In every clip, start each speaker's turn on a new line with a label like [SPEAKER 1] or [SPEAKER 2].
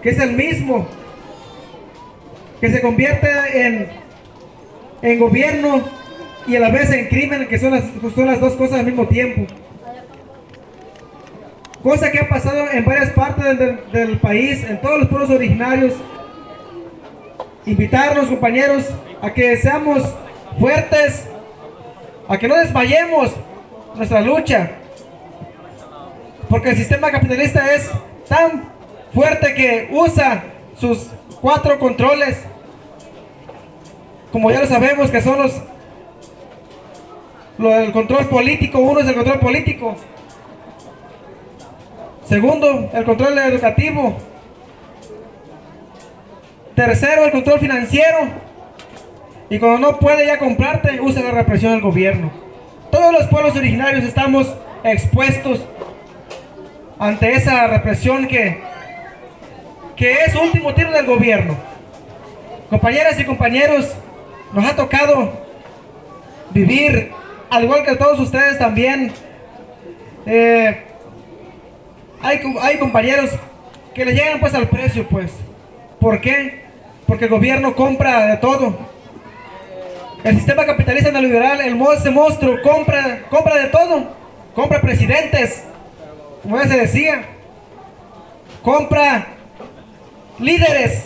[SPEAKER 1] que es el mismo, que se convierte en gobierno y a la vez en crimen, que son las dos cosas al mismo tiempo. Cosa que ha pasado en varias partes del país, en todos los pueblos originarios. Invitarnos, compañeros, a que seamos fuertes, a que no desmayemos nuestra lucha, porque el sistema capitalista es tan fuerte que usa sus 4 controles, como ya lo sabemos, que son el control político. Uno es el control político, segundo, el control educativo, tercero, el control financiero, y cuando no puede ya comprarte, usa la represión del gobierno. Todos los pueblos originarios estamos expuestos ante esa represión que es último tiro del gobierno. Compañeras y compañeros, nos ha tocado vivir, al igual que todos ustedes también. Hay compañeros que le llegan pues al precio, pues. ¿Por qué? Porque el gobierno compra de todo. El sistema capitalista neoliberal, ese monstruo, compra de todo. Compra presidentes, como ya se decía. Compra líderes.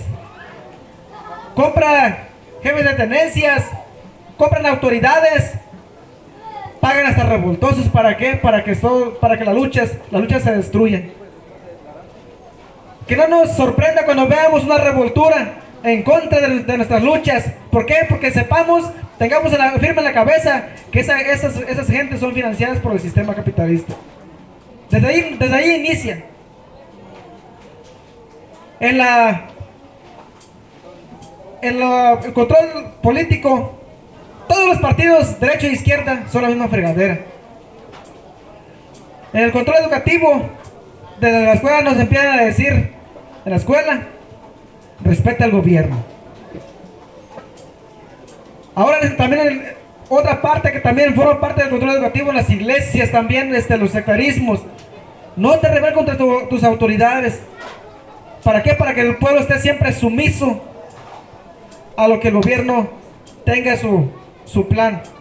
[SPEAKER 1] Compra jefes de tenencias. Compran autoridades. Pagan hasta revoltosos. ¿Para qué? Para que las luchas se destruyan. Que no nos sorprenda cuando veamos una revoltura en contra de nuestras luchas. ¿Por qué? Porque tengamos firme en la cabeza que esas gentes son financiadas por el sistema capitalista. Desde ahí inicia. El control político, todos los partidos, derecha e izquierda, son la misma fregadera. En el control educativo, desde la escuela nos empiezan a decir, en la escuela, respeta al gobierno. Ahora también otra parte que también forma parte del control educativo, las iglesias también, los sectarismos. No te rebeles contra tus autoridades. ¿Para qué? Para que el pueblo esté siempre sumiso a lo que el gobierno tenga su plan.